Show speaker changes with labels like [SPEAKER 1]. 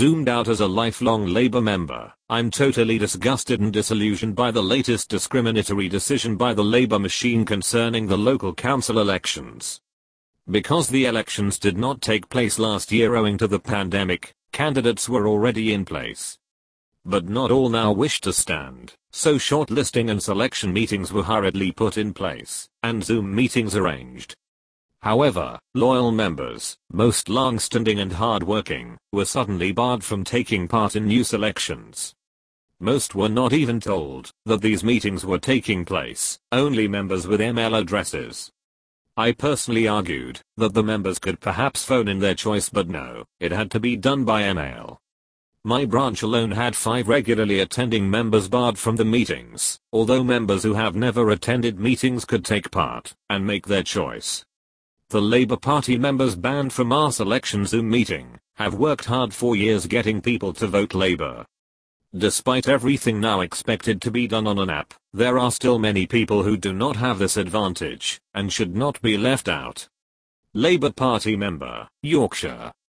[SPEAKER 1] Zoomed out as a lifelong Labour member, I'm totally disgusted and disillusioned by the latest discriminatory decision by the Labour machine concerning the local council elections. Because the elections did not take place last year owing to the pandemic, candidates were already in place. But not all now wish to stand, so shortlisting and selection meetings were hurriedly put in place, and Zoom meetings arranged. However, loyal members, most long-standing and hard-working, were suddenly barred from taking part in new selections. Most were not even told that these meetings were taking place, only members with email addresses. I personally argued that the members could perhaps phone in their choice, but no, it had to be done by email. My branch alone had 5 regularly attending members barred from the meetings, although members who have never attended meetings could take part and make their choice. The Labour Party members banned from our selection Zoom meeting have worked hard for years getting people to vote Labour. Despite everything now expected to be done on an app, there are still many people who do not have this advantage and should not be left out. Labour Party member, Yorkshire.